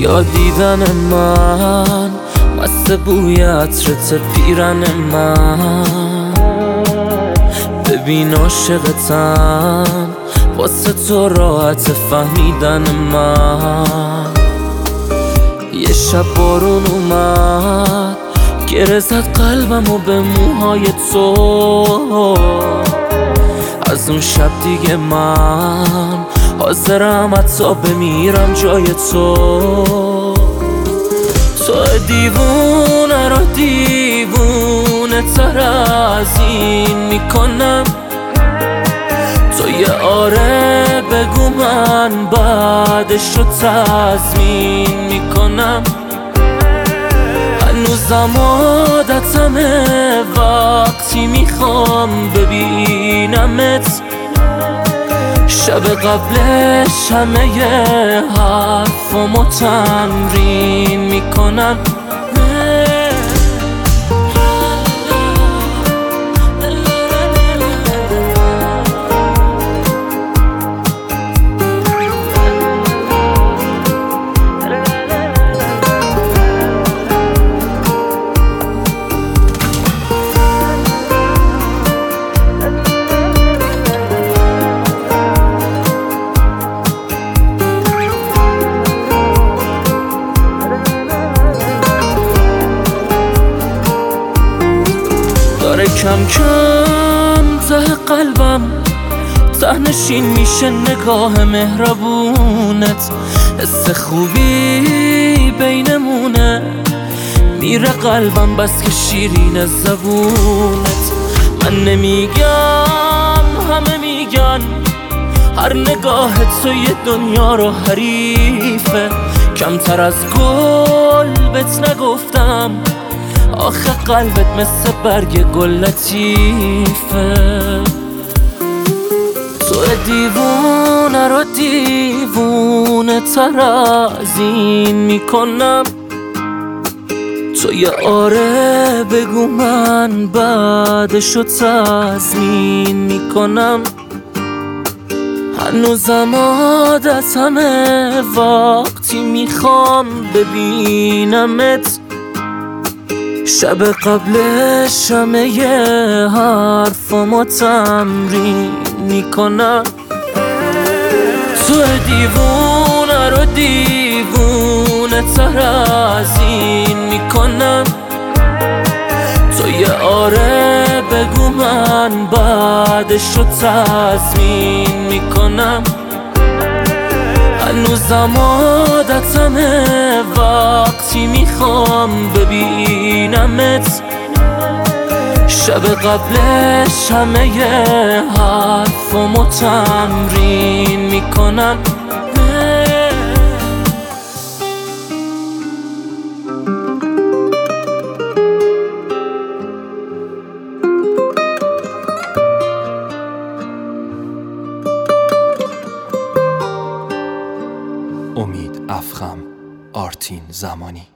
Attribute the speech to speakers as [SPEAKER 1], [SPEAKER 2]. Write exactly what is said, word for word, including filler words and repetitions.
[SPEAKER 1] یا دیدن من مست بوی عطرت پیرن من. ببین عاشقتم واسه تو راحت فهمیدن من. یه شب بارون اومد گره زد قلبمو به موهای تو. از اون شب دیگه من حاضرم حتی بمیرم جای تو. تو دیوونه رو دیوونه تر از این میکنم. تو یه آره بگو من بعدش رو تضمین میکنم. هنوزم عادتمه وقتی میخوام ببینمت. شب قبلش همه ی حرفامو تمرین میکنم. داره کم کم ته قلبم تهنشین میشه نگاه مهربونت. حس خوبی بینمونه میره قلبم بس که شیرین زبونت. من نمیگم همه میگن هر نگاه تو یه دنیا رو حریفه. کمتر از گل بهت نگفتم آخه قلبت مثل برگ گل لطیفه. تو دیوونه رو دیوونه تر از این میکنم. تو یه آره بگو من بعدش رو تضمین میکنم. هنوزم عادتمه وقتی میخوام ببینمت. شب قبلش همه ی حرفامو تمرین میکنم. تو دیوونه رو دیوونه تر از این میکنم. تو یه آره بگو من بعدش رو تضمین میکنم. هنوزم عادتمه وقتی میخوام ببینمت. شب قبلش همه ی حرفامو تمرین میکنم.
[SPEAKER 2] امید افخم، آرتین زمانی.